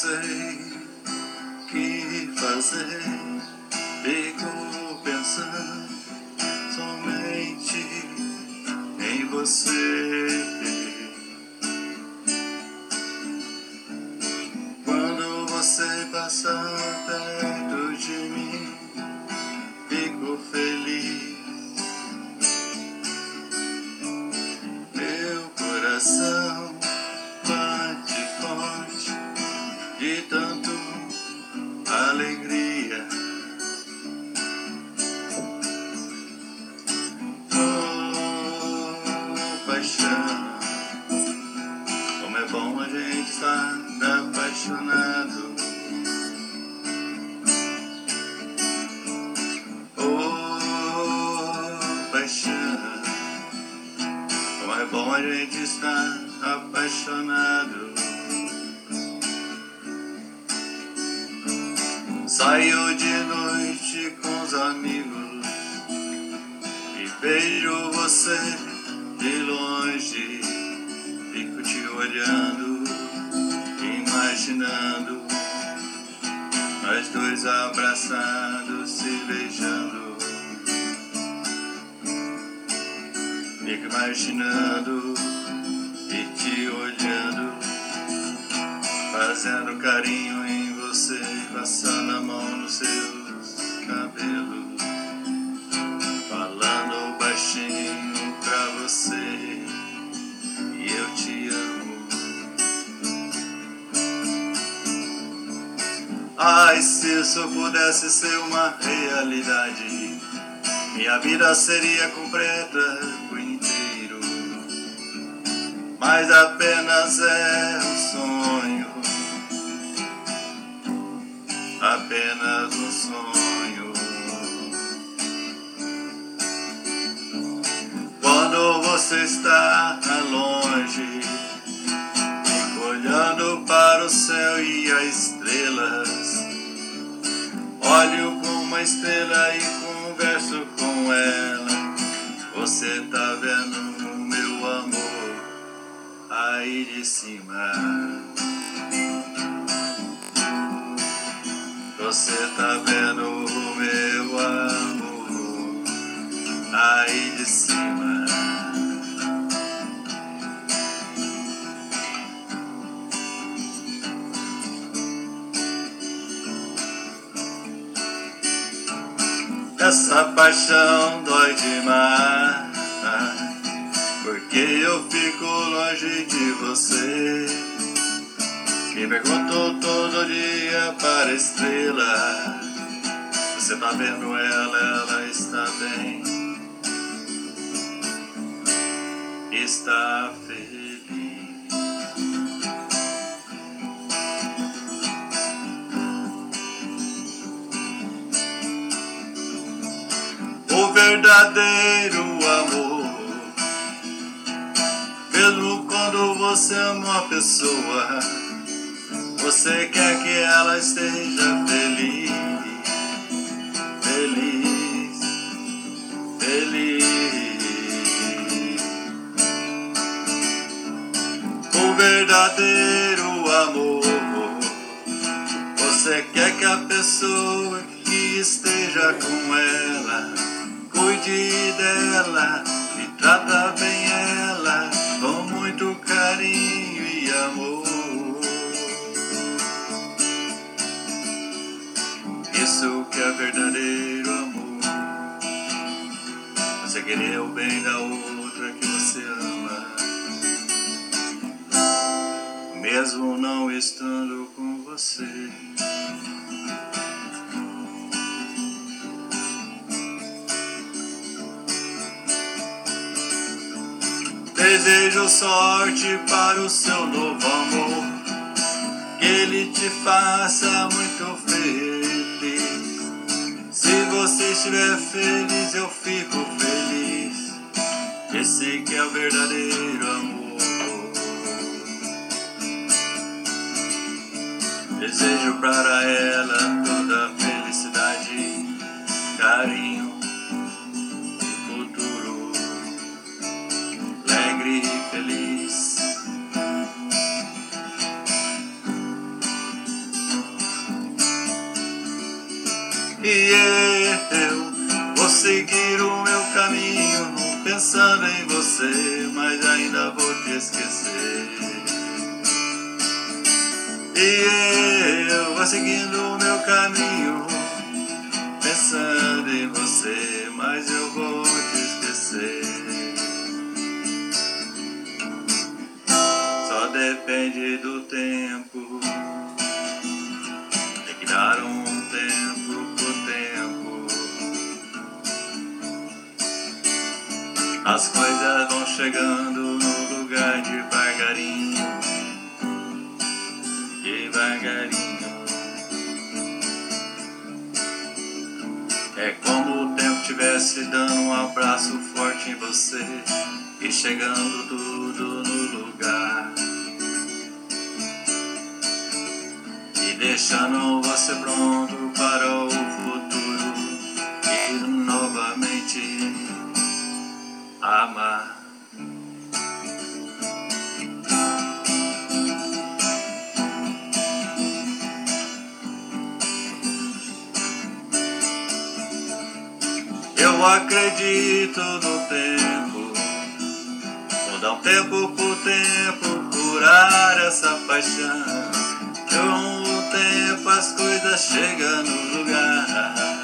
sei o que fazer. Fico pensando somente em você. Quando você passar perto de mim, fico feliz. Meu coração bate forte de tanto alegria. Oh, paixão, como é bom a gente estar apaixonado. Oh, paixão, como é bom a gente estar apaixonado. Saio de noite com os amigos e vejo você de longe. Fico te olhando, imaginando nós dois abraçados, se beijando. Fico imaginando e te olhando, fazendo carinho em você, passando a mão nos seus cabelos, falando baixinho pra você, e eu te amo. Ai, se isso pudesse ser uma realidade, minha vida seria completa por inteiro. Mas apenas é um sonho, apenas um sonho. Quando você está longe, fico olhando para o céu e as estrelas. Olho com uma estrela e converso com ela. Você tá vendo o meu amor aí de cima? Você tá vendo o meu amor aí de cima? Essa paixão dói demais, porque eu fico longe de você. Me pergunto todo dia para a estrela, você tá vendo ela está bem, está feliz. O verdadeiro amor, mesmo quando você ama uma pessoa, você quer que ela esteja feliz, feliz, feliz. O verdadeiro amor, você quer que a pessoa que esteja com ela cuide dela e trata bem ela com muito carinho e amor. Isso que é verdadeiro amor. Você querer o bem da outra que você ama, mesmo não estando com você. Desejo sorte para o seu novo amor, que ele te faça muito feliz. Se você estiver feliz, eu fico feliz. Esse que é o verdadeiro amor. Desejo para ela toda felicidade, carinho e futuro alegre e feliz. esquecer. E eu vou seguindo o meu caminho, pensando em você, mas eu vou te esquecer. Só depende do tempo, tem que dar um tempo por tempo. As coisas vão chegando no lugar devagarinho, devagarinho. É como o tempo estivesse dando um abraço forte em você e chegando tudo no lugar e deixando você pronto para o futuro e novamente amar. Eu acredito no tempo, vou dar um tempo por tempo, curar essa paixão. Com o tempo as coisas chegam no lugar